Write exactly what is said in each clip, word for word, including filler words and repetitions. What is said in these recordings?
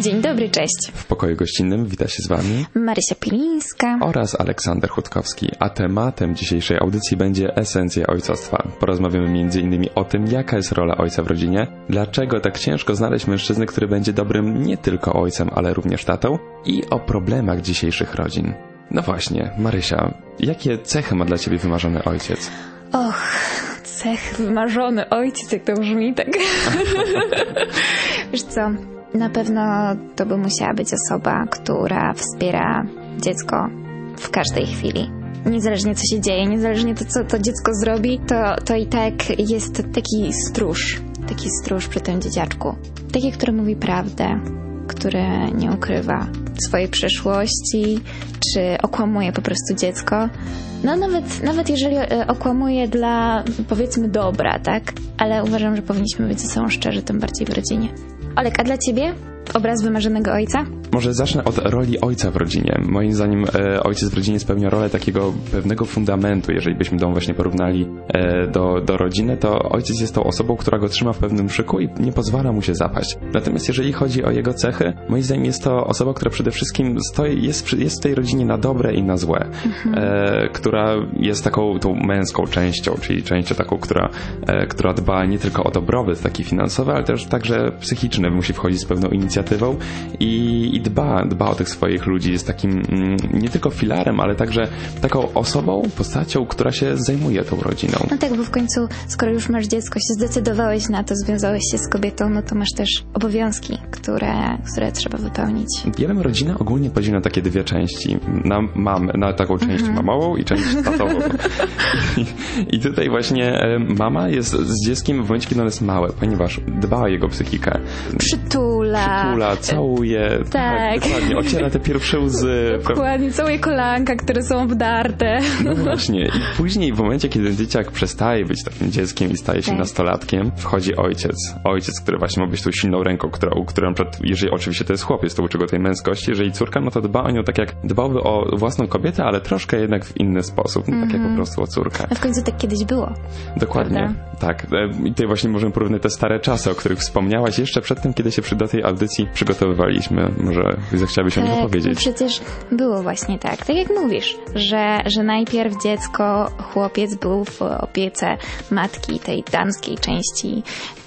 Dzień dobry, cześć. W pokoju gościnnym wita się z Wami Marysia Pilińska oraz Aleksander Chutkowski, a tematem dzisiejszej audycji będzie esencja ojcostwa. Porozmawiamy między innymi o tym, jaka jest rola ojca w rodzinie, dlaczego tak ciężko znaleźć mężczyznę, który będzie dobrym nie tylko ojcem, ale również tatą i o problemach dzisiejszych rodzin. No właśnie, Marysia, jakie cechy ma dla Ciebie wymarzony ojciec? Och, cech wymarzony ojciec, jak to brzmi, tak? Wiesz co, na pewno to by musiała być osoba, która wspiera dziecko w każdej chwili. Niezależnie co się dzieje, niezależnie to, co to dziecko zrobi, to, to i tak jest taki stróż, taki stróż przy tym dzieciaczku. Taki, który mówi prawdę, który nie ukrywa swojej przeszłości, czy okłamuje po prostu dziecko. No nawet, nawet jeżeli okłamuje dla, powiedzmy, dobra, tak? Ale uważam, że powinniśmy być ze sobą szczerzy, tym bardziej w rodzinie. Olek, a dla Ciebie obraz wymarzonego ojca? Może zacznę od roli ojca w rodzinie. Moim zdaniem e, ojciec w rodzinie spełnia rolę takiego pewnego fundamentu. Jeżeli byśmy to właśnie porównali e, do, do rodziny, to ojciec jest tą osobą, która go trzyma w pewnym szyku i nie pozwala mu się zapaść. Natomiast jeżeli chodzi o jego cechy, moim zdaniem jest to osoba, która przede wszystkim stoi, jest, jest w tej rodzinie na dobre i na złe. Mhm. E, która jest taką tą męską częścią, czyli częścią taką, która, e, która dba nie tylko o dobrobyt taki finansowy, ale też także psychiczny. Musi wchodzić z pewną inicjatywą i, i dba, dba o tych swoich ludzi. Jest takim mm, nie tylko filarem, ale także taką osobą, postacią, która się zajmuje tą rodziną. No tak, bo w końcu, skoro już masz dziecko, się zdecydowałeś na to, związałeś się z kobietą, no to masz też obowiązki, które, które trzeba wypełnić. Ja bym rodzinę ogólnie podzielił na takie dwie części. Na, mam, na taką część mhm. mamową i część tatową. I, I tutaj właśnie mama jest z dzieckiem w momencie, kiedy ono jest małe, ponieważ dba o jego psychikę. Przytula. Przytula, całuje. Tak. tak. Dokładnie, ociera te pierwsze łzy. Dokładnie, całuje kolanka, które są wdarte. No właśnie. I później w momencie, kiedy dzieciak przestaje być takim dzieckiem i staje się tak. nastolatkiem, wchodzi ojciec. Ojciec, który właśnie ma być tą silną ręką, która, u której na przykład, jeżeli oczywiście to jest chłopiec, to uczy go tej męskości. Jeżeli córka, no to dba o nią tak jak dbałby o własną kobietę, ale troszkę jednak w inny sposób. No, mm-hmm. Tak jak po prostu o córkę. A w końcu tak kiedyś było. Dokładnie. Prawda? Tak. I tutaj właśnie możemy porównać te stare czasy, o których wspomniałaś jeszcze przed tym, kiedy się do tej audycji przygotowywaliśmy. Może zechciałabyś tak, o nich opowiedzieć. No przecież było właśnie tak. Tak jak mówisz, że, że najpierw dziecko, chłopiec był w opiece matki, tej damskiej części.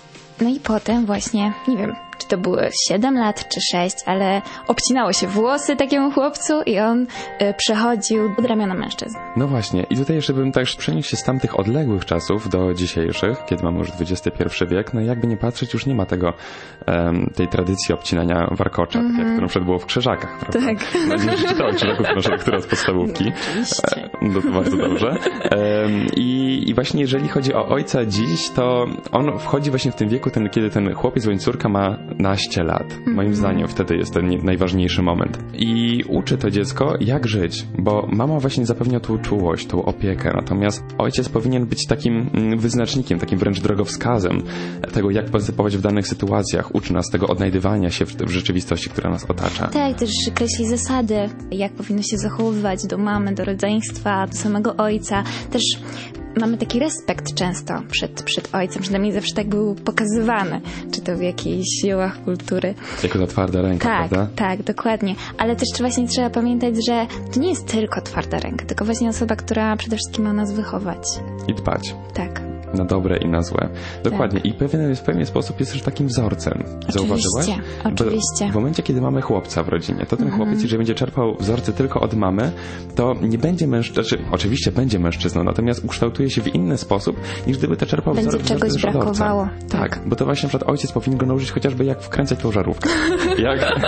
No i potem właśnie, nie wiem, czy to było siedem lat, czy sześć, ale obcinało się włosy takiemu chłopcu i on y, przechodził pod ramiona mężczyzn. No właśnie. I tutaj jeszcze bym też przeniósł się z tamtych odległych czasów do dzisiejszych, kiedy mamy już dwudziesty pierwszy wiek. No jakby nie patrzeć, już nie ma tego, um, tej tradycji obcinania warkocza, mm-hmm. tak jak to na przykład było w Krzyżakach, prawda? Tak. Mam nadzieję, że czytałeś Krzyżaków, nasze, które od podstawówki. Oczywiście. No to bardzo dobrze. Um, i, I właśnie jeżeli chodzi o ojca dziś, to on wchodzi właśnie w tym wieku, ten, kiedy ten chłopiec bądź córka ma naście lat. Mm-hmm. Moim zdaniem wtedy jest ten najważniejszy moment. I uczy to dziecko, jak żyć, bo mama właśnie zapewnia tą czułość, tą opiekę, natomiast ojciec powinien być takim wyznacznikiem, takim wręcz drogowskazem tego, jak postępować w danych sytuacjach. Uczy nas tego odnajdywania się w, w rzeczywistości, która nas otacza. Tak, też kreśli zasady, jak powinno się zachowywać do mamy, do rodzeństwa, do samego ojca. Też mamy taki respekt często przed, przed ojcem, przynajmniej zawsze tak był pokazywany, czy to w jakichś dziełach kultury. Jako ta twarda ręka, tak, prawda? Tak, dokładnie. Ale też właśnie trzeba pamiętać, że to nie jest tylko twarda ręka, tylko właśnie osoba, która przede wszystkim ma nas wychować. I dbać. Tak. Na dobre i na złe. Dokładnie. Tak. I pewien, w pewien sposób jest też takim wzorcem. Zauważyłaś? Oczywiście. Bo w momencie, kiedy mamy chłopca w rodzinie, to ten mm-hmm. chłopiec, jeżeli będzie czerpał wzorce tylko od mamy, to nie będzie mężczyzną, znaczy, oczywiście będzie mężczyzną, natomiast ukształtuje się w inny sposób, niż gdyby to czerpał będzie wzorce czegoś od ojca. brakowało. Tak. tak, bo to właśnie na przykład ojciec powinien go nauczyć chociażby jak wkręcać tą żarówkę. jak, jak,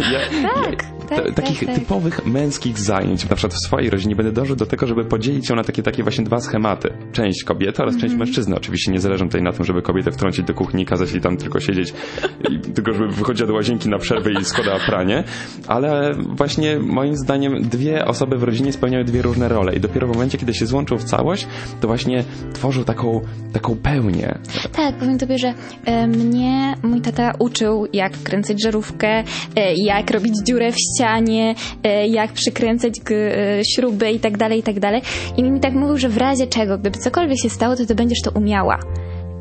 tak. Tak, t- takich tak, typowych tak. męskich zajęć. Na przykład w swojej rodzinie będę dążył do tego, żeby podzielić ją na takie, takie właśnie dwa schematy. Część kobiety oraz mm-hmm. część mężczyzny. Oczywiście nie zależy tutaj na tym, żeby kobietę wtrącić do kuchni i kazać jej tam tylko siedzieć, i, tylko żeby wychodziła do łazienki na przerwę i składała pranie. Ale właśnie moim zdaniem dwie osoby w rodzinie spełniają dwie różne role i dopiero w momencie, kiedy się złączą w całość, to właśnie tworzą taką, taką pełnię. Tak, powiem tobie, że e, mnie mój tata uczył, jak kręcać żarówkę, e, jak robić dziurę w ścianie, e, jak przykręcać g, e, śruby i tak dalej, i tak dalej. I mi tak mówił, że w razie czego, gdyby cokolwiek się stało, to ty będziesz to umiała.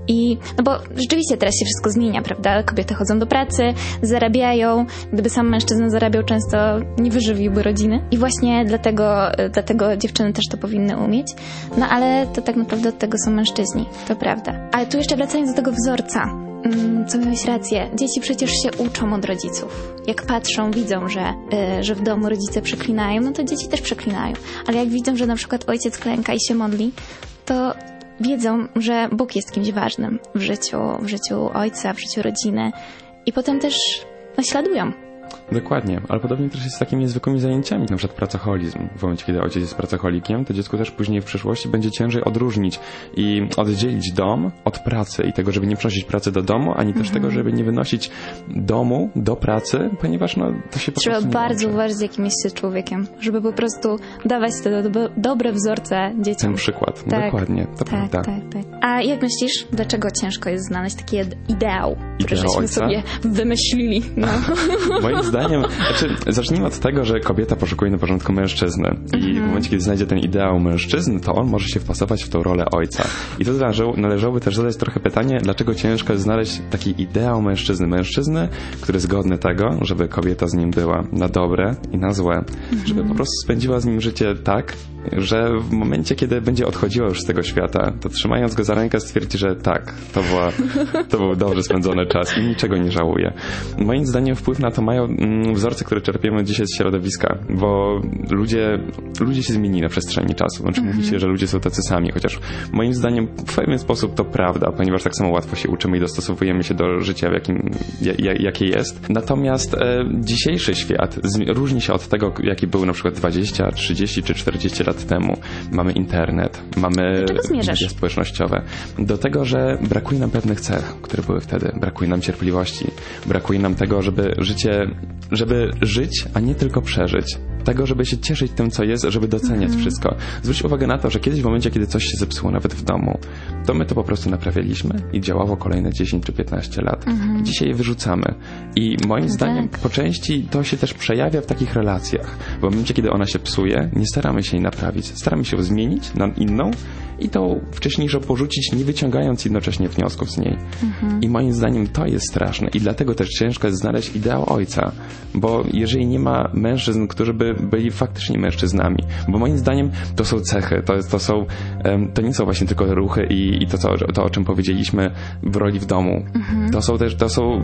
I, no bo rzeczywiście teraz się wszystko zmienia, prawda? Kobiety chodzą do pracy, zarabiają. Gdyby sam mężczyzna zarabiał, często nie wyżywiłby rodziny. I właśnie dlatego, dlatego dziewczyny też to powinny umieć. No ale to tak naprawdę od tego są mężczyźni, to prawda. Ale tu jeszcze wracając do tego wzorca, co miałeś rację, dzieci przecież się uczą od rodziców. Jak patrzą, widzą, że, yy, że w domu rodzice przeklinają, no to dzieci też przeklinają. Ale jak widzą, że na przykład ojciec klęka i się modli, to wiedzą, że Bóg jest kimś ważnym w życiu, w życiu ojca, w życiu rodziny i potem też naśladują. Dokładnie, ale podobnie też jest z takimi niezwykłymi zajęciami, na przykład pracoholizm. W momencie, kiedy ojciec jest pracoholikiem, to dziecku też później w przyszłości będzie ciężej odróżnić i oddzielić dom od pracy i tego, żeby nie przynosić pracy do domu, ani też mhm. tego, żeby nie wynosić domu do pracy, ponieważ no, to się po Trzeba prostu nie bardzo łączy. uważać, z jakim jest człowiekiem, żeby po prostu dawać te do, do, dobre wzorce dzieciom. Ten przykład, tak, dokładnie, to tak, prawda. Tak, tak. A jak myślisz, dlaczego ciężko jest znaleźć taki ideał, który Ideał żeśmy ojca? sobie wymyślili? No. Moim zdaniem, znaczy, zacznijmy od tego, że kobieta poszukuje na początku mężczyzny i mhm. w momencie, kiedy znajdzie ten ideał mężczyzny, to on może się wpasować w tą rolę ojca. I tu należałoby też zadać trochę pytanie, dlaczego ciężko jest znaleźć taki ideał mężczyzny. Mężczyzny, który jest godny tego, żeby kobieta z nim była na dobre i na złe. Mhm. Żeby po prostu spędziła z nim życie tak, że w momencie, kiedy będzie odchodziła już z tego świata, to trzymając go za rękę stwierdzi, że tak, to, była, to był dobrze spędzony czas i niczego nie żałuje. Moim zdaniem wpływ na to mają mm, wzorce, które czerpiemy dzisiaj z środowiska, bo ludzie, ludzie się zmienili na przestrzeni czasu. Znaczy mm-hmm. mówi się, że ludzie są tacy sami, chociaż moim zdaniem w pewien sposób to prawda, ponieważ tak samo łatwo się uczymy i dostosowujemy się do życia, w jakim, j- jakie jest. Natomiast e, dzisiejszy świat z, różni się od tego, jaki był na przykład dwadzieścia, trzydzieści czy czterdzieści lat temu. Mamy internet, mamy media społecznościowe. Do tego, że brakuje nam pewnych cech, które były wtedy. Brakuje nam cierpliwości. Brakuje nam tego, żeby życie, żeby żyć, a nie tylko przeżyć. Tego, żeby się cieszyć tym, co jest, żeby doceniać mm. wszystko. Zwróć uwagę na to, że kiedyś w momencie, kiedy coś się zepsuło, nawet w domu, to my to po prostu naprawialiśmy i działało kolejne dziesięć czy piętnaście lat. Mm. Dzisiaj je wyrzucamy. I moim tak. zdaniem po części to się też przejawia w takich relacjach. Bo w momencie, kiedy ona się psuje, nie staramy się jej naprawić. Staramy się ją zmienić na inną i tą wcześniejszą porzucić, nie wyciągając jednocześnie wniosków z niej. Mhm. I moim zdaniem to jest straszne i dlatego też ciężko jest znaleźć ideał ojca, bo jeżeli nie ma mężczyzn, którzy by byli faktycznie mężczyznami, bo moim zdaniem to są cechy, to, to są, to nie są właśnie tylko ruchy i, i to, co, to, o czym powiedzieliśmy w roli w domu. Mhm. To są też, to są,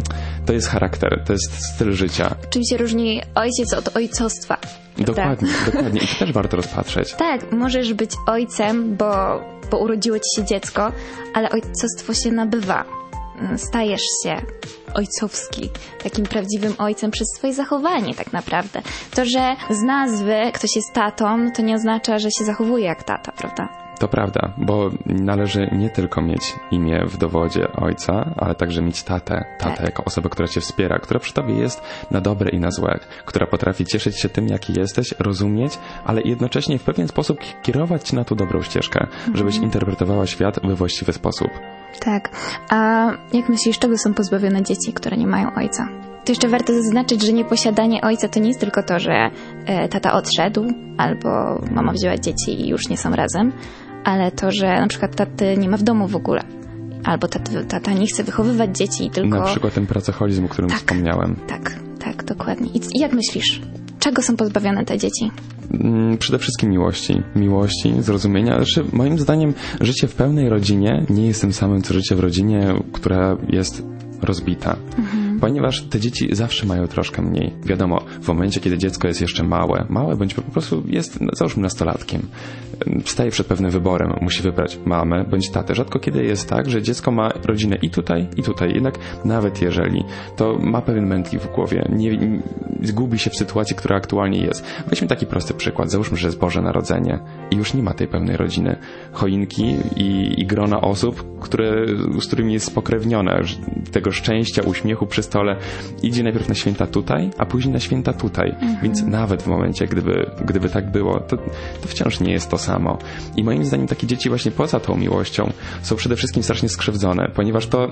to jest charakter, to jest styl życia. Czym się różni ojciec od ojcostwa? Dokładnie, dokładnie. I to też warto rozpatrzeć. Tak, możesz być ojcem, bo, bo urodziło ci się dziecko, ale ojcostwo się nabywa. Stajesz się ojcowski, takim prawdziwym ojcem przez swoje zachowanie tak naprawdę. To, że z nazwy ktoś jest tatą, to nie oznacza, że się zachowuje jak tata, prawda? To prawda, bo należy nie tylko mieć imię w dowodzie ojca, ale także mieć tatę. Tatę tak. jako osobę, która cię wspiera, która przy tobie jest na dobre i na złe, która potrafi cieszyć się tym, jaki jesteś, rozumieć, ale jednocześnie w pewien sposób kierować cię na tą dobrą ścieżkę, mhm. żebyś interpretowała świat we właściwy sposób. Tak. A jak myślisz, czego są pozbawione dzieci, które nie mają ojca? To jeszcze warto zaznaczyć, że nieposiadanie ojca to nie jest tylko to, że e, tata odszedł albo mama wzięła dzieci i już nie są razem, ale to, że na przykład taty nie ma w domu w ogóle. Albo tata, tata nie chce wychowywać dzieci i tylko... Na przykład ten pracoholizm, o którym tak, wspomniałem. Tak, tak, dokładnie. I jak myślisz? Czego są pozbawione te dzieci? Przede wszystkim miłości. Miłości, zrozumienia. Znaczy, moim zdaniem życie w pełnej rodzinie nie jest tym samym, co życie w rodzinie, która jest rozbita. Mhm. Ponieważ te dzieci zawsze mają troszkę mniej. Wiadomo, w momencie, kiedy dziecko jest jeszcze małe, małe bądź po prostu jest, załóżmy, nastolatkiem, staje przed pewnym wyborem, musi wybrać mamę bądź tatę. Rzadko kiedy jest tak, że dziecko ma rodzinę i tutaj, i tutaj. Jednak nawet jeżeli, to ma pewien mętlik w głowie. Nie, nie zgubi się w sytuacji, która aktualnie jest. Weźmy taki prosty przykład. Załóżmy, że jest Boże Narodzenie i już nie ma tej pełnej rodziny. Choinki i, i grona osób, które, z którymi jest spokrewnione. Tego szczęścia, uśmiechu przy stole idzie najpierw na święta tutaj, a później na święta tutaj. Mhm. Więc nawet w momencie, gdyby, gdyby tak było, to, to wciąż nie jest to samo. I moim zdaniem takie dzieci właśnie poza tą miłością są przede wszystkim strasznie skrzywdzone, ponieważ to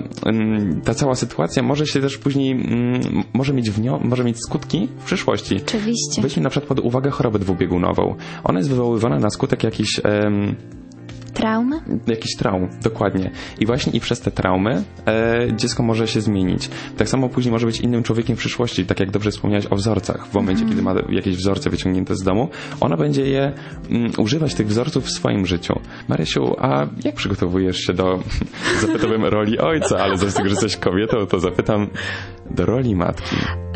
ta cała sytuacja może się też później może mieć, wnio- może mieć skutki w przyszłości. Oczywiście. Weźmy na przykład pod uwagę chorobę dwubiegunową. Ona jest wywoływana na skutek jakichś... Um, traumy? Jakiś traum, dokładnie. I właśnie i przez te traumy e, dziecko może się zmienić. Tak samo później może być innym człowiekiem w przyszłości, tak jak dobrze wspomniałeś o wzorcach. W momencie, mm. kiedy ma jakieś wzorce wyciągnięte z domu, ona będzie je mm, używać tych wzorców w swoim życiu. Marysiu, a jak przygotowujesz się do, zapytałem, roli ojca, ale z tego, że jesteś kobietą, to zapytam do roli matki.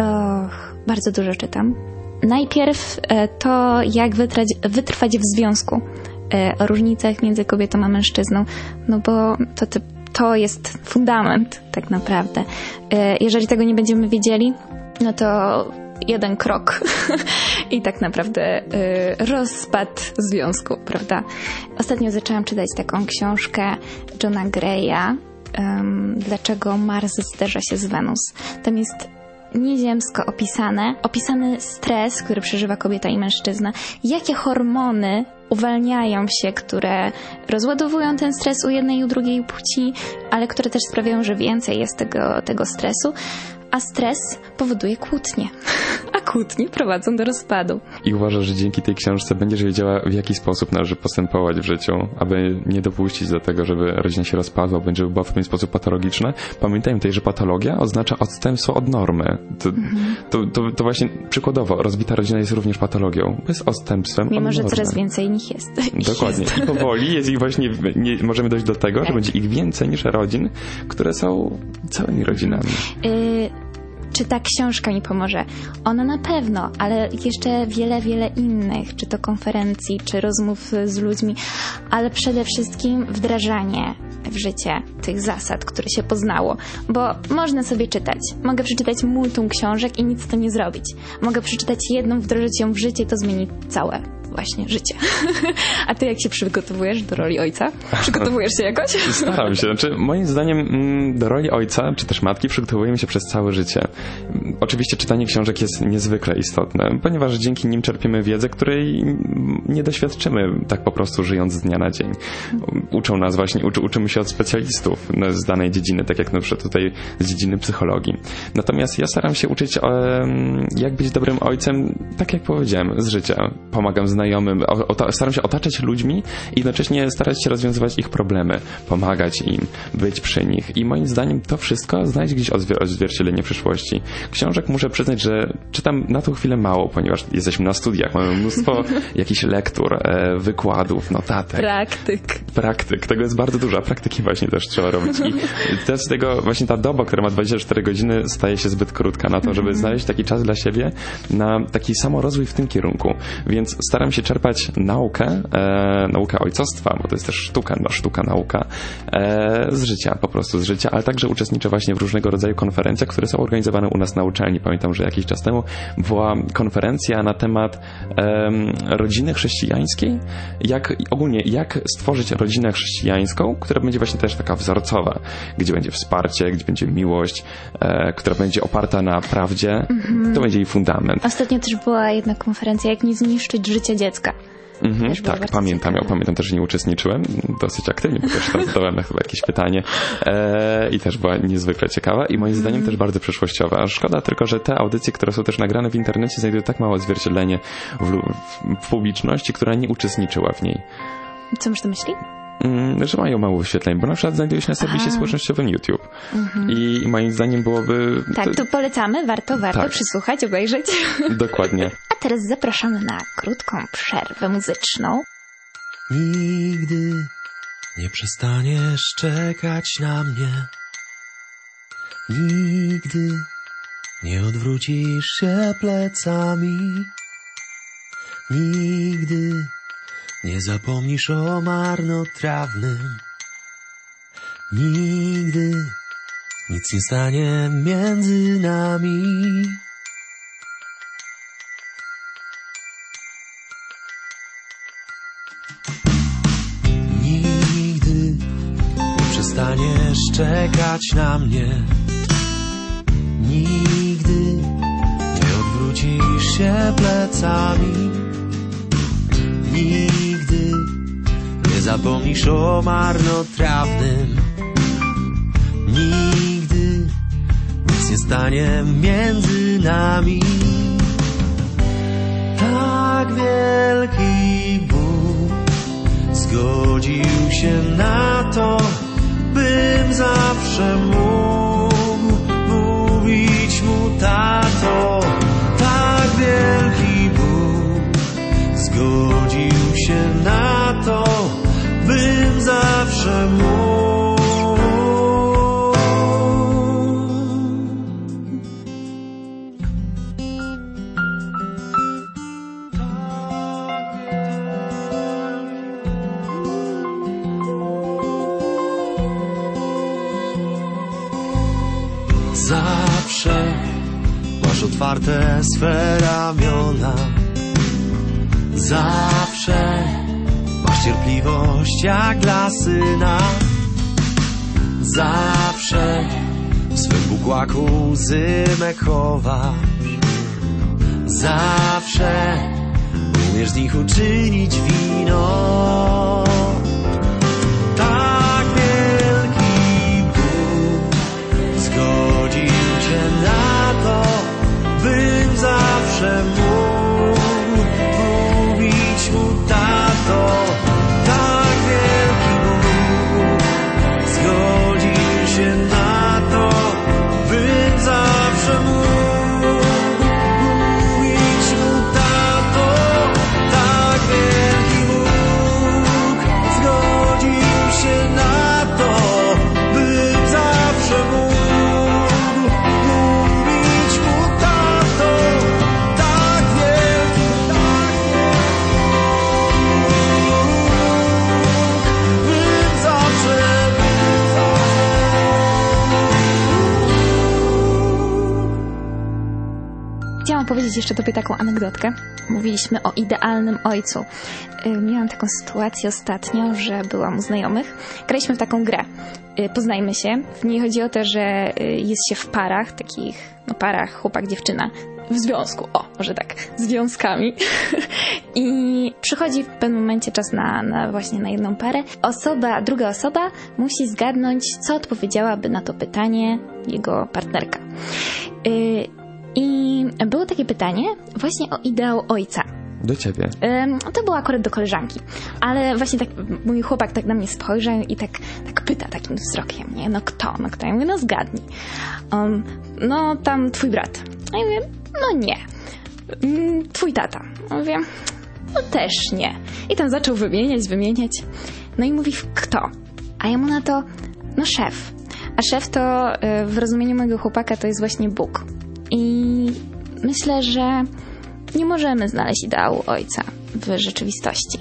Och, bardzo dużo czytam. Najpierw e, to, jak wytrać, wytrwać w związku. E, o różnicach między kobietą a mężczyzną. No bo to, to, to jest fundament tak naprawdę. E, jeżeli tego nie będziemy wiedzieli, no to jeden krok i tak naprawdę y, rozpad związku, prawda? Ostatnio zaczęłam czytać taką książkę Johna Greya, um, Dlaczego Mars zderza się z Wenus. Tam jest nieziemsko opisane, opisany stres, który przeżywa kobieta i mężczyzna, jakie hormony uwalniają się, które rozładowują ten stres u jednej i u drugiej płci, ale które też sprawiają, że więcej jest tego, tego stresu. A stres powoduje kłótnie, a kłótnie prowadzą do rozpadu. I uważasz, że dzięki tej książce będziesz wiedziała, w jaki sposób należy postępować w życiu, aby nie dopuścić do tego, żeby rodzina się rozpadła, bądź żeby była w pewien sposób patologiczna. Pamiętajmy tutaj, że patologia oznacza odstępstwo od normy. To, mhm. to, to, to właśnie przykładowo, rozbita rodzina jest również patologią, bo jest odstępstwem Mimo, od normy. Mimo, że coraz więcej nich jest. Dokładnie. Jest. I powoli jest ich właśnie, nie, możemy dojść do tego, tak. że będzie ich więcej niż rodzin, które są całymi rodzinami. Y- Czy ta książka mi pomoże? Ona na pewno, ale jeszcze wiele, wiele innych, czy to konferencji, czy rozmów z ludźmi, ale przede wszystkim wdrażanie w życie tych zasad, które się poznało. Bo można sobie czytać. Mogę przeczytać multum książek i nic z tym nie zrobić. Mogę przeczytać jedną, wdrożyć ją w życie i to zmieni całe właśnie życie. A ty jak się przygotowujesz do roli ojca? Przygotowujesz się jakoś? Staram się. Znaczy, moim zdaniem do roli ojca, czy też matki przygotowujemy się przez całe życie. Oczywiście czytanie książek jest niezwykle istotne, ponieważ dzięki nim czerpiemy wiedzę, której nie doświadczymy tak po prostu żyjąc z dnia na dzień. Uczą nas właśnie, uczy, uczymy się od specjalistów z danej dziedziny, tak jak na przykład tutaj z dziedziny psychologii. Natomiast ja staram się uczyć, jak być dobrym ojcem, tak jak powiedziałem, z życia. Pomagam znajomym, staram się otaczać ludźmi i jednocześnie starać się rozwiązywać ich problemy, pomagać im, być przy nich. I moim zdaniem to wszystko znajdzie gdzieś odzwierciedlenie w przyszłości. Książek muszę przyznać, że czytam na tą chwilę mało, ponieważ jesteśmy na studiach, mamy mnóstwo jakichś lektur, wykładów, notatek. Praktyk. Praktyk. Tego jest bardzo dużo, a praktyki właśnie też trzeba robić. I z tego właśnie ta doba, która ma dwadzieścia cztery godziny, staje się zbyt krótka na to, żeby mm-hmm. znaleźć taki czas dla siebie na taki samorozwój w tym kierunku. Więc staram się czerpać naukę, e, naukę ojcostwa, bo to jest też sztuka, no, sztuka nauka, e, z życia, po prostu z życia, ale także uczestniczę właśnie w różnego rodzaju konferencjach, które są organizowane u nas na uczelni. Pamiętam, że jakiś czas temu była konferencja na temat e, rodziny chrześcijańskiej, jak ogólnie, jak stworzyć rodzinę chrześcijańską, która będzie właśnie też taka wzorcowa, gdzie będzie wsparcie, gdzie będzie miłość, e, która będzie oparta na prawdzie. Mm-hmm. To będzie jej fundament. Ostatnio też była jedna konferencja, jak nie zniszczyć życia dziecka. Mhm, tak, pamiętam. Ja pamiętam też, że nie uczestniczyłem dosyć aktywnie, bo też tam zadałem na chyba jakieś pytanie e, i też była niezwykle ciekawa i moim zdaniem mm. też bardzo przyszłościowa. Szkoda tylko, że te audycje, które są też nagrane w internecie, znajdują tak małe odzwierciedlenie w, w, w publiczności, która nie uczestniczyła w niej. Co masz na myśli? Mm, że mają mało wyświetleń, bo na przykład znajdują się na serwisie Aha. społecznościowym YouTube. Mm-hmm. I moim zdaniem byłoby... Tak, to, to polecamy, warto, warto tak. przysłuchać, obejrzeć. Dokładnie. A teraz zapraszamy na krótką przerwę muzyczną. Nigdy nie przestaniesz czekać na mnie. Nigdy nie odwrócisz się plecami. Nigdy nie zapomnisz o marnotrawnym. Nigdy nic nie stanie między nami. Nigdy nie przestaniesz czekać na mnie. Nigdy nie odwrócisz się plecami. Nigdy nie zapomnisz o marnotrawnym. Nigdy nic nie stanie między nami. Tak wielki Bóg z zgodził się na to, bym zawsze mógł mówić mu tato. Tak wielki Bóg zgodził się na to, bym zawsze mógł. Zawsze masz otwarte swe ramiona. Zawsze masz cierpliwość jak dla syna. Zawsze w swym bukłaku zymek chowasz. Zawsze umiesz z nich uczynić wino. Tak wielki Bóg zgodził się na to, bym zawsze mógł mówić mu tato. Tak wielki Bóg zgodził się na to, bym zawsze mógł mówić mu tato. Tak wielki Bóg zgodził się na to, bym zawsze mógł mówić mu tato. Tak wielki Bóg, bym zawsze Chciałam powiedzieć jeszcze tobie taką anegdotkę. Mówiliśmy o idealnym ojcu. Yy, Miałam taką sytuację ostatnio, że byłam u znajomych. Graliśmy w taką grę. Yy, Poznajmy się. W niej chodzi o to, że yy, jest się w parach, takich no parach chłopak, dziewczyna. W związku, o, może tak, związkami. I przychodzi w pewnym momencie czas na, na właśnie na jedną parę. Osoba, druga osoba musi zgadnąć, co odpowiedziałaby na to pytanie jego partnerka. Yy, I było takie pytanie właśnie o ideał ojca. Do ciebie. Ym, to było akurat do koleżanki. Ale właśnie tak mój chłopak tak na mnie spojrzał i tak, tak pyta takim wzrokiem, nie? No kto? No kto? Ja mówię, no zgadnij. Um, no tam twój brat. A ja mówię, no nie. Um, twój tata. Ja mówię, no też nie. I tam zaczął wymieniać, wymieniać. No i mówi, kto? A ja mu na to, no szef. A szef to y, w rozumieniu mojego chłopaka to jest właśnie Bóg. I myślę, że nie możemy znaleźć ideału ojca w rzeczywistości.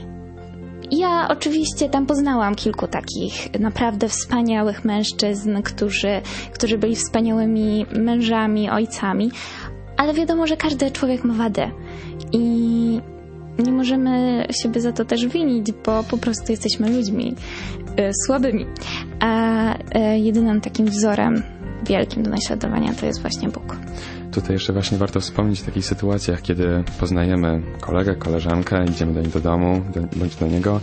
Ja oczywiście tam poznałam kilku takich naprawdę wspaniałych mężczyzn, którzy, którzy byli wspaniałymi mężami, ojcami, ale wiadomo, że każdy człowiek ma wadę i nie możemy siebie za to też winić, bo po prostu jesteśmy ludźmi y, słabymi. A y, jedynym takim wzorem wielkim do naśladowania to jest właśnie Bóg. Tutaj jeszcze właśnie warto wspomnieć o takich sytuacjach, kiedy poznajemy kolegę, koleżankę, idziemy do niej do domu, do, bądź do niego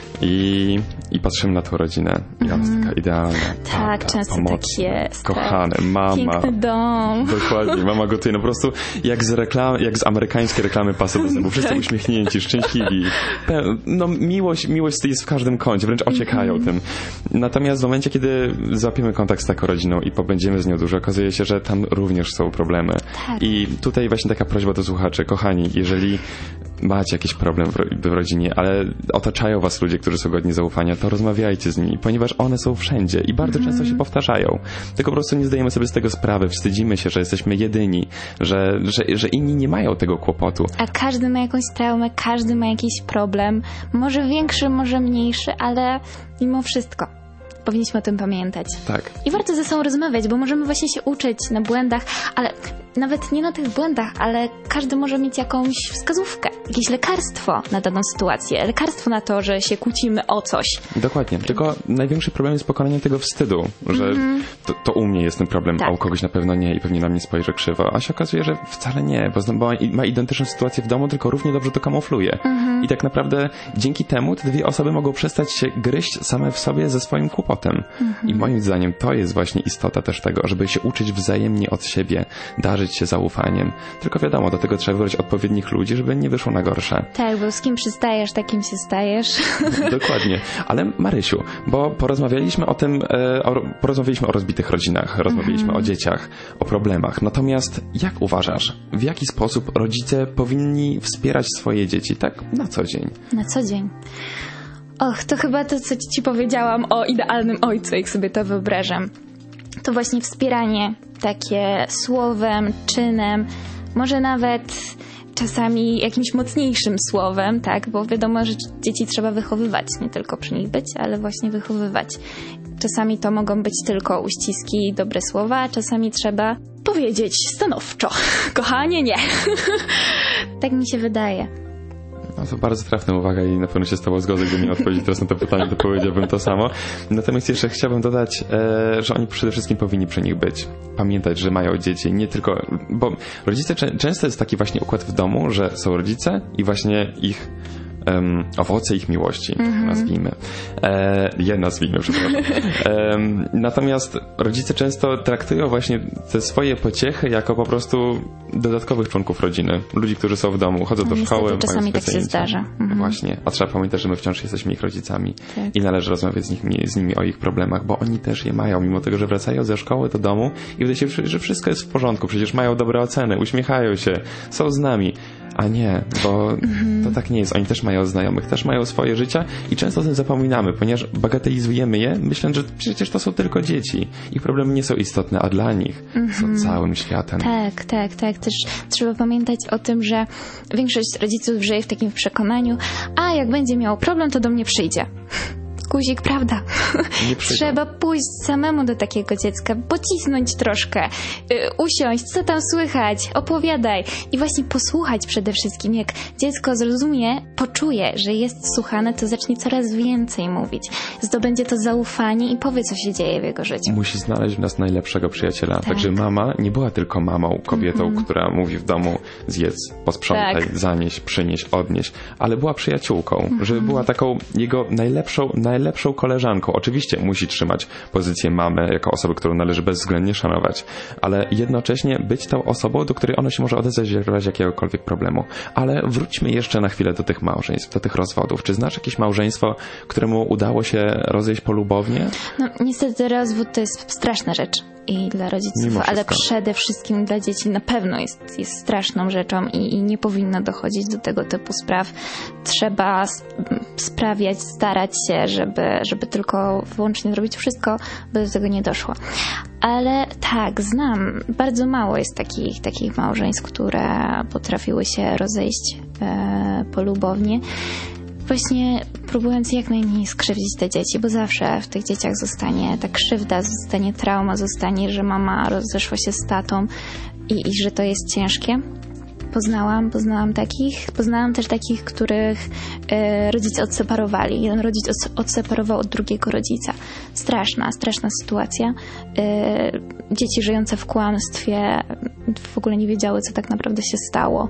i, i patrzymy na tą rodzinę. I ona jest taka idealna. Tak, tata, często pomocny, tak jest. kochany, mama. Piękny dom. Dokładnie, mama gotuje. No po prostu jak z reklam, jak z amerykańskiej reklamy pasa do zębów. Wszyscy tak. Uśmiechnięci, szczęśliwi. No miłość, miłość jest w każdym kącie, wręcz ociekają mm-hmm. tym. Natomiast w momencie, kiedy złapiemy kontakt z taką rodziną i pobędziemy z nią dużo, okazuje się, że tam również są problemy. Tak. I tutaj właśnie taka prośba do słuchaczy. Kochani, jeżeli macie jakiś problem w rodzinie, ale otaczają was ludzie, którzy są godni zaufania, to rozmawiajcie z nimi, ponieważ one są wszędzie i bardzo mm. często się powtarzają. Tylko po prostu nie zdajemy sobie z tego sprawy, wstydzimy się, że jesteśmy jedyni, że, że, że inni nie mają tego kłopotu. A każdy ma jakąś traumę, każdy ma jakiś problem, może większy, może mniejszy, ale mimo wszystko powinniśmy o tym pamiętać. Tak. I warto ze sobą rozmawiać, bo możemy właśnie się uczyć na błędach, ale nawet nie na tych błędach, ale każdy może mieć jakąś wskazówkę, jakieś lekarstwo na daną sytuację, lekarstwo na to, że się kłócimy o coś. Dokładnie, tylko największy problem jest pokonanie tego wstydu, że mm-hmm. to, to u mnie jest ten problem, tak. A u kogoś na pewno nie i pewnie na mnie spojrzy krzywo, a się okazuje, że wcale nie, bo ma, ma identyczną sytuację w domu, tylko równie dobrze to kamufluje. Mm-hmm. I tak naprawdę dzięki temu te dwie osoby mogą przestać się gryźć same w sobie ze swoim kłopotem. potem. Mhm. I moim zdaniem to jest właśnie istota też tego, żeby się uczyć wzajemnie od siebie, darzyć się zaufaniem. Tylko wiadomo, do tego trzeba wybrać odpowiednich ludzi, żeby nie wyszło na gorsze. Tak, bo z kim przystajesz, takim się stajesz. Dokładnie. Ale Marysiu, bo porozmawialiśmy o tym, e, o, porozmawialiśmy o rozbitych rodzinach, rozmawialiśmy mhm. o dzieciach, o problemach. Natomiast jak uważasz, w jaki sposób rodzice powinni wspierać swoje dzieci tak na co dzień? Na co dzień. Och, to chyba to, co ci powiedziałam o idealnym ojcu, jak sobie to wyobrażam. To właśnie wspieranie takie słowem, czynem, może nawet czasami jakimś mocniejszym słowem, tak? Bo wiadomo, że dzieci trzeba wychowywać, nie tylko przy nich być, ale właśnie wychowywać. Czasami to mogą być tylko uściski i dobre słowa, a czasami trzeba powiedzieć stanowczo. Kochanie, nie. Tak mi się wydaje. No to bardzo trafna uwaga i na pewno się z tobą zgodzę, gdy mi odpowiedzieć teraz na to pytanie, to powiedziałbym to samo. Natomiast jeszcze chciałbym dodać, e, że oni przede wszystkim powinni przy nich być. Pamiętać, że mają dzieci, nie tylko... Bo rodzice, często jest taki właśnie układ w domu, że są rodzice i właśnie ich um, owoce ich miłości, mm-hmm. nazwijmy. E, je nazwijmy, przepraszam. E, natomiast rodzice często traktują właśnie te swoje pociechy jako po prostu dodatkowych członków rodziny. Ludzi, którzy są w domu, chodzą do Niestety, szkoły. czasami tak się zdarza. Mhm. Właśnie. A trzeba pamiętać, że my wciąż jesteśmy ich rodzicami tak. i należy rozmawiać z nimi, z nimi o ich problemach, bo oni też je mają, mimo tego, że wracają ze szkoły do domu i wydaje się, że wszystko jest w porządku. Przecież mają dobre oceny, uśmiechają się, są z nami. A nie, bo mhm. to tak nie jest. Oni też mają znajomych, też mają swoje życia i często o tym zapominamy, ponieważ bagatelizujemy je, myśląc, że przecież to są tylko dzieci. Ich problemy nie są istotne, a dla nich mhm. są całym światem. Tak, tak, tak. Też trzeba pamiętać o tym, że większość rodziców żyje w takim przekonaniu, a jak będzie miał problem, to do mnie przyjdzie. Guzik, prawda? Trzeba pójść samemu do takiego dziecka, pocisnąć troszkę, yy, usiąść, co tam słychać, opowiadaj i właśnie posłuchać przede wszystkim. Jak dziecko zrozumie, poczuje, że jest słuchane, to zacznie coraz więcej mówić. Zdobędzie to zaufanie i powie, co się dzieje w jego życiu. Musi znaleźć w nas najlepszego przyjaciela. Tak. Także mama nie była tylko mamą, kobietą, mm-hmm. która mówi w domu zjedz, posprzątaj, tak. zanieś, przynieś, odnieś, ale była przyjaciółką, mm-hmm. żeby była taką jego najlepszą, najlepszą lepszą koleżanką. Oczywiście musi trzymać pozycję mamy jako osoby, którą należy bezwzględnie szanować, ale jednocześnie być tą osobą, do której ona się może odezwać w razie jakiegokolwiek problemu. Ale wróćmy jeszcze na chwilę do tych małżeństw, do tych rozwodów. Czy znasz jakieś małżeństwo, któremu udało się rozejść polubownie? No niestety rozwód to jest straszna rzecz. I dla rodziców, ale przede wszystkim dla dzieci na pewno jest, jest straszną rzeczą i, i nie powinno dochodzić do tego typu spraw. Trzeba sprawiać, starać się, żeby, żeby tylko wyłącznie zrobić wszystko, by do tego nie doszło. Ale tak, znam. Bardzo mało jest takich, takich małżeństw, które potrafiły się rozejść e, polubownie. Właśnie próbując jak najmniej skrzywdzić te dzieci, bo zawsze w tych dzieciach zostanie ta krzywda, zostanie trauma, zostanie, że mama rozeszła się z tatą i, i że to jest ciężkie. Poznałam, poznałam takich, poznałam też takich, których e, rodzice odseparowali. Jeden rodzic od, odseparował od drugiego rodzica. Straszna, straszna sytuacja. E, dzieci żyjące w kłamstwie w ogóle nie wiedziały, co tak naprawdę się stało.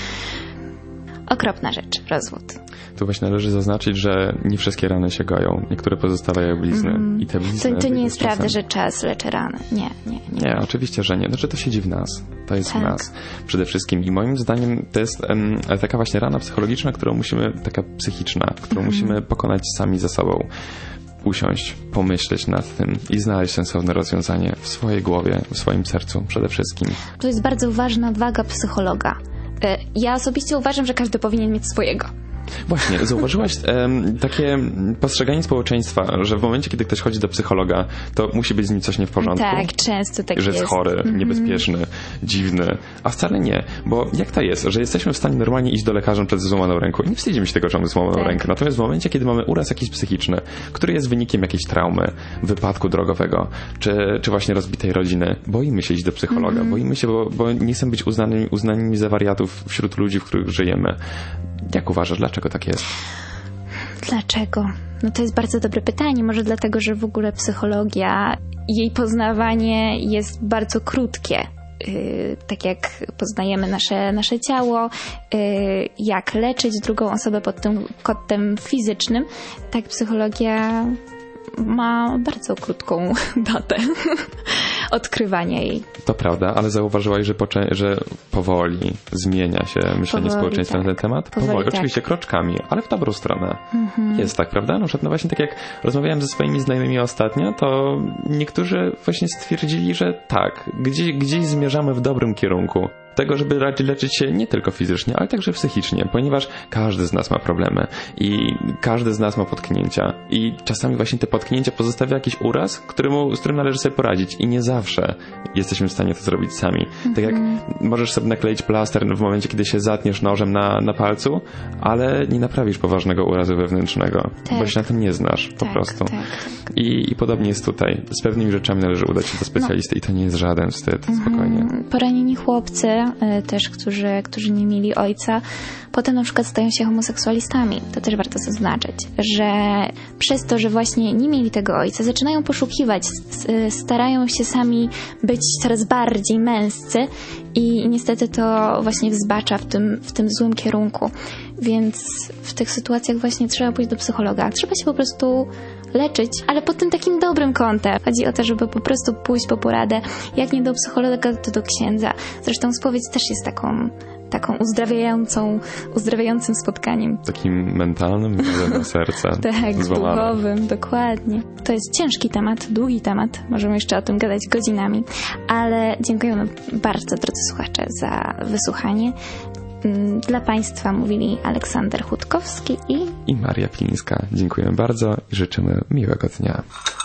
Okropna rzecz, rozwód. Tu właśnie należy zaznaczyć, że nie wszystkie rany się goją. Niektóre pozostawiają blizny. Mm. I te blizny... To, to nie jest prawda, że czas leczy rany. Nie, nie, nie. Nie, oczywiście, że nie. Znaczy to siedzi w nas. To jest tak. w nas przede wszystkim. I moim zdaniem to jest um, taka właśnie rana psychologiczna, którą musimy, taka psychiczna, którą mm. musimy pokonać sami ze sobą. Usiąść, pomyśleć nad tym i znaleźć sensowne rozwiązanie w swojej głowie, w swoim sercu przede wszystkim. To jest bardzo ważna waga psychologa. Ja osobiście uważam, że każdy powinien mieć swojego. Właśnie, zauważyłaś um, takie postrzeganie społeczeństwa, że w momencie, kiedy ktoś chodzi do psychologa, to musi być z nim coś nie w porządku. Tak, często tak że jest. Że jest chory, mm-hmm. niebezpieczny, dziwny. A wcale nie, bo jak to jest, że jesteśmy w stanie normalnie iść do lekarza przed złamaną ręką i nie wstydzimy się tego, że mamy złamaną tak. rękę. Natomiast w momencie, kiedy mamy uraz jakiś psychiczny, który jest wynikiem jakiejś traumy, wypadku drogowego, czy, czy właśnie rozbitej rodziny, boimy się iść do psychologa. Mm-hmm. Boimy się, bo, bo nie chcemy być uznanymi, uznanymi za wariatów wśród ludzi, w których żyjemy. Jak uważasz, dlaczego tak jest? Dlaczego? No to jest bardzo dobre pytanie. Może dlatego, że w ogóle psychologia, jej poznawanie jest bardzo krótkie. Yy, tak jak poznajemy nasze, nasze ciało, yy, jak leczyć drugą osobę pod tym kątem fizycznym, tak psychologia ma bardzo krótką datę odkrywania jej. To prawda, ale zauważyłaś, że, poczę- że powoli zmienia się myślenie Powoli, społeczeństwa tak. na ten temat? Powoli, Powoli. tak. Oczywiście kroczkami, ale w dobrą stronę. Mhm. Jest tak, prawda? No, no właśnie tak jak rozmawiałem ze swoimi znajomymi ostatnio, to niektórzy właśnie stwierdzili, że tak, gdzieś, gdzieś zmierzamy w dobrym kierunku. Tego, żeby raczej leczyć się nie tylko fizycznie, ale także psychicznie, ponieważ każdy z nas ma problemy i każdy z nas ma potknięcia i czasami właśnie te potknięcia pozostawia jakiś uraz, któremu, z którym należy sobie poradzić i nie zawsze jesteśmy w stanie to zrobić sami. Mm-hmm. Tak jak możesz sobie nakleić plaster w momencie, kiedy się zatniesz nożem na, na palcu, ale nie naprawisz poważnego urazu wewnętrznego, tak. bo się na tym nie znasz po tak, prostu. Tak. I, I podobnie jest tutaj. Z pewnymi rzeczami należy udać się do specjalisty no. i to nie jest żaden wstyd, spokojnie. Mm, poranieni chłopcy też, którzy, którzy nie mieli ojca, potem na przykład stają się homoseksualistami. To też warto zaznaczyć, że przez to, że właśnie nie mieli tego ojca, zaczynają poszukiwać, starają się sami być coraz bardziej męscy i niestety to właśnie wzbacza w tym, w tym złym kierunku. Więc w tych sytuacjach właśnie trzeba pójść do psychologa. Trzeba się po prostu leczyć, ale pod tym takim dobrym kątem. Chodzi o to, żeby po prostu pójść po poradę. Jak nie do psychologa, to do księdza. Zresztą spowiedź też jest taką, taką uzdrawiającą, uzdrawiającym spotkaniem. Takim mentalnym, na serce. Tak, złamane. duchowym, dokładnie. To jest ciężki temat, długi temat. Możemy jeszcze o tym gadać godzinami. Ale dziękujemy bardzo, drodzy słuchacze, za wysłuchanie. Dla Państwa mówili Aleksander Chutkowski i... i Maria Pilińska. Dziękujemy bardzo i życzymy miłego dnia.